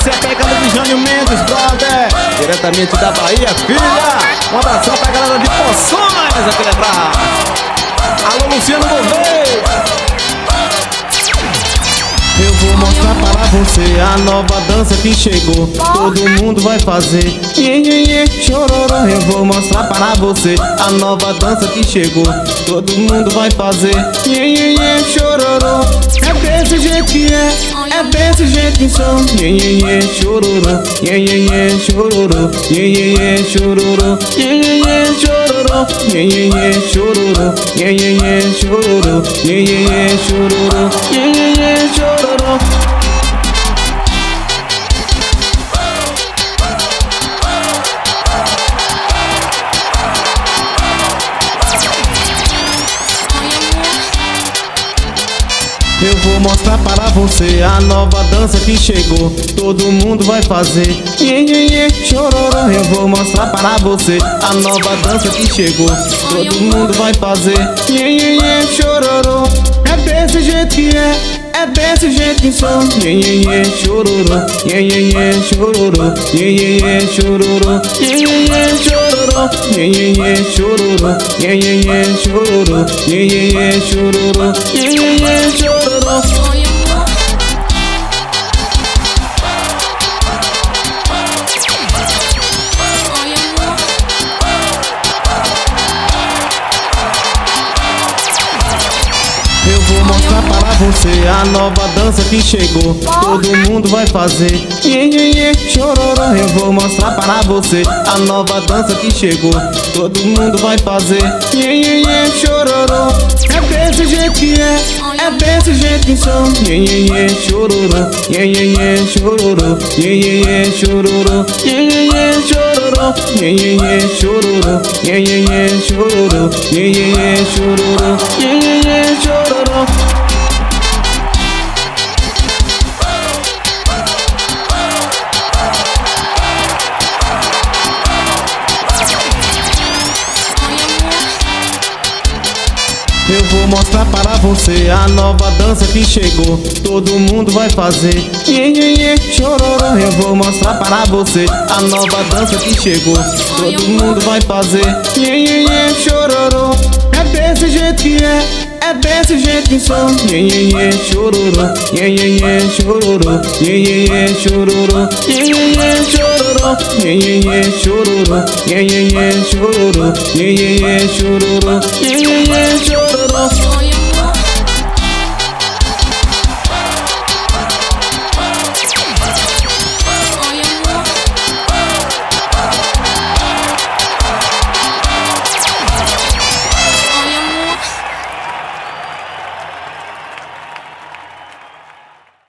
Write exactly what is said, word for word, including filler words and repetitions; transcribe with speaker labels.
Speaker 1: Essa é a pegada de Jânio Mendes, brother, diretamente da Bahia, filha. Um abração pra galera de Poções, aquele abraço. Alô, Luciano Gouveia. Eu vou mostrar para você a nova dança que chegou. Todo mundo vai fazer iê, iê, iê, chororô. Eu vou mostrar para você a nova dança que chegou. Todo mundo vai fazer iê, iê, iê, chororô. É desse jeito que é, é desse jeito que sou. Iê, iê, iê, chororô. Iê, iê, iê, chororô. Iê, iê, iê, chororô. Iê, iê, iê, chororô. Iê, iê, iê, chororô. Iê, iê, iê, chororô. Iê, iê, iê, chororô. Iê, iê, iê, chororô. Eu vou mostrar para você a nova dança que chegou. Todo mundo vai fazer iê, iê, iê, chororô. Eu vou mostrar para você a nova dança que chegou. Todo mundo vai fazer iê, iê, iê, chororô. É desse jeito que é, é desse jeito que sou. Iê, iê, iê, chororô. Iê, iê, iê, chororô. Iê, iê, iê, chororô. Iê, iê, iê, chororô. Iê, iê, iê, chororô. Iê, iê, iê, chororô. Iê, iê, iê, chororô. Iê, iê, iê, chororô. Eu vou mostrar para você a nova dança que chegou. Todo mundo vai fazer iê, iê, iê, chororô. Eu vou mostrar para você a nova dança que chegou. Todo mundo vai fazer iê, iê, iê, chororô. É desse jeito que é, é desse jeito que sou. Iê, iê, iê, chororô. Iê, iê, iê, chororô. Iê, iê, iê, chororô. Iê, iê, iê, chororô. Iê, iê, iê, chororô. Iê, iê, iê, chororô. Iê, iê, iê, chororô. Iê, iê, iê, chororô. Eu vou mostrar para você a nova dança que chegou. Todo mundo vai fazer iê, iê, iê, chororô. Eu vou mostrar para você a nova dança que chegou. Todo mundo vai fazer iê, iê, iê, chororô. É desse jeito que é, é desse jeito que sou. Iê, iê, iê, chororô. Iê, iê, iê, chororô. Iê, iê, iê, chororô. Iê, iê, iê, chororô. Iê, iê, iê, chororô. Iê, iê, iê, chororô. Iê, iê, iê, chororô. Iê, iê, iê, chororô.